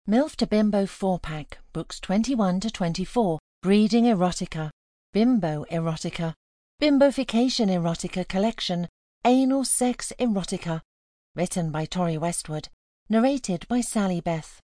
MILF to Bimbo 4-pack, books 21 to 24, breeding erotica, bimbo erotica, bimbofication erotica collection, anal sex erotica, written by Tori Westwood, narrated by Sally Beth.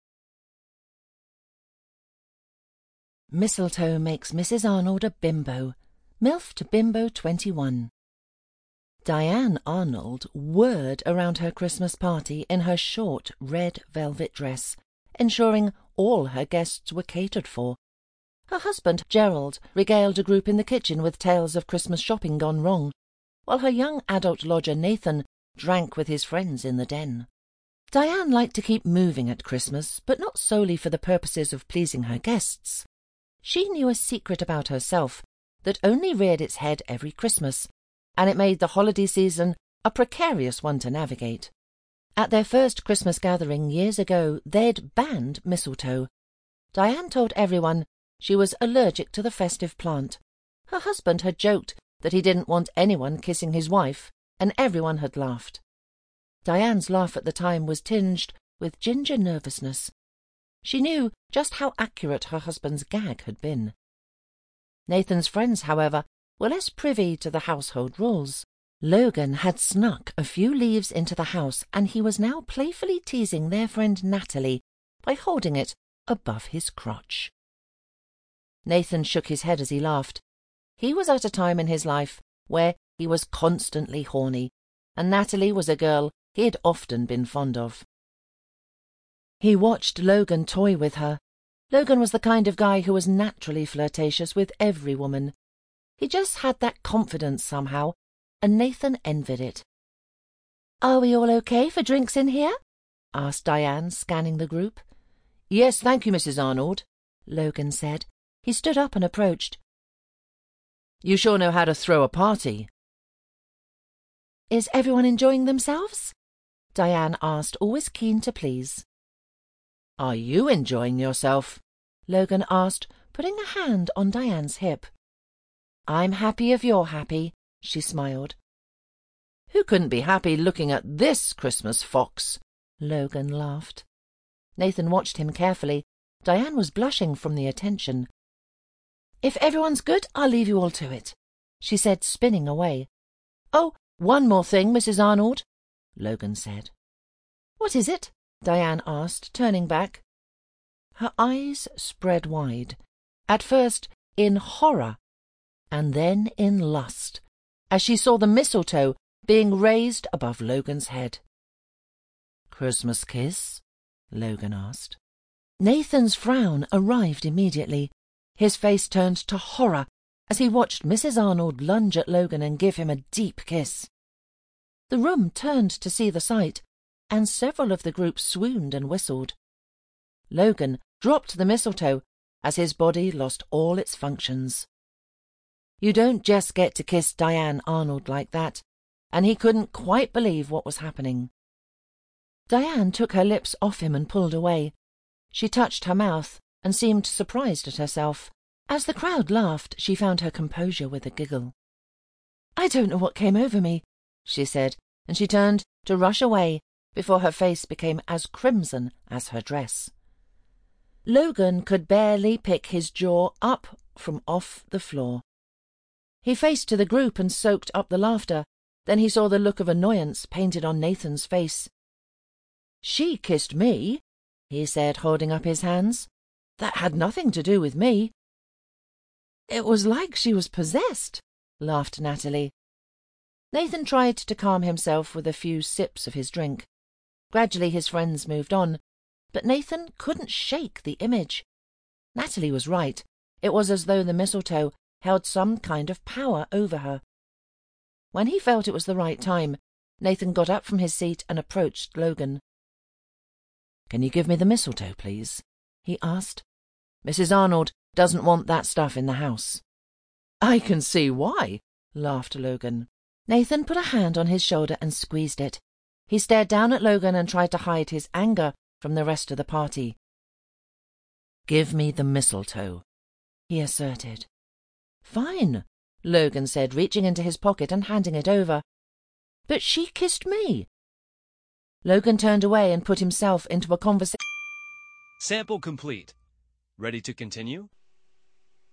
Mistletoe makes Mrs. Arnold a bimbo, MILF to Bimbo 21. Diane Arnold whirred around her Christmas party in her short red velvet dress, ensuring all her guests were catered for. Her husband, Gerald, regaled a group in the kitchen with tales of Christmas shopping gone wrong, while her young adult lodger, Nathan, drank with his friends in the den. Diane liked to keep moving at Christmas, but not solely for the purposes of pleasing her guests. She knew a secret about herself that only reared its head every Christmas, and it made the holiday season a precarious one to navigate. At their first Christmas gathering years ago, they'd banned mistletoe. Diane told everyone she was allergic to the festive plant. Her husband had joked that he didn't want anyone kissing his wife, and everyone had laughed. Diane's laugh at the time was tinged with ginger nervousness. She knew just how accurate her husband's gag had been. Nathan's friends, however, were less privy to the household rules. Logan had snuck a few leaves into the house, and he was now playfully teasing their friend Natalie by holding it above his crotch. Nathan shook his head as he laughed. He was at a time in his life where he was constantly horny, and Natalie was a girl he had often been fond of. He watched Logan toy with her. Logan was the kind of guy who was naturally flirtatious with every woman. He just had that confidence somehow, and Nathan envied it. "Are we all okay for drinks in here?" asked Diane, scanning the group. "Yes, thank you, Mrs. Arnold," Logan said. He stood up and approached. "You sure know how to throw a party." "Is everyone enjoying themselves?" Diane asked, always keen to please. "Are you enjoying yourself?" Logan asked, putting a hand on Diane's hip. "I'm happy if you're happy," she smiled. "Who couldn't be happy looking at this Christmas fox?" Logan laughed. Nathan watched him carefully. Diane was blushing from the attention. "If everyone's good, I'll leave you all to it," she said, spinning away. "Oh, one more thing, Mrs. Arnold," Logan said. "What is it?" Diane asked, turning back. Her eyes spread wide, at first in horror, and then in lust, as she saw the mistletoe being raised above Logan's head. "Christmas kiss?" Logan asked. Nathan's frown arrived immediately. His face turned to horror as he watched Mrs. Arnold lunge at Logan and give him a deep kiss. The room turned to see the sight, and several of the group swooned and whistled. Logan dropped the mistletoe as his body lost all its functions. You don't just get to kiss Diane Arnold like that, and he couldn't quite believe what was happening. Diane took her lips off him and pulled away. She touched her mouth and seemed surprised at herself. As the crowd laughed, she found her composure with a giggle. "I don't know what came over me," she said, and she turned to rush away before her face became as crimson as her dress. Logan could barely pick his jaw up from off the floor. He faced to the group and soaked up the laughter. Then he saw the look of annoyance painted on Nathan's face. "She kissed me," he said, holding up his hands. "That had nothing to do with me." "It was like she was possessed," laughed Natalie. Nathan tried to calm himself with a few sips of his drink. Gradually his friends moved on, but Nathan couldn't shake the image. Natalie was right. It was as though the mistletoe held some kind of power over her. When he felt it was the right time, Nathan got up from his seat and approached Logan. "Can you give me the mistletoe, please?" he asked. "Mrs. Arnold doesn't want that stuff in the house." "I can see why," laughed Logan. Nathan put a hand on his shoulder and squeezed it. He stared down at Logan and tried to hide his anger from the rest of the party. "Give me the mistletoe," he asserted. "Fine," Logan said, reaching into his pocket and handing it over. "But she kissed me." Logan turned away and put himself into a conversation. Sample complete. Ready to continue?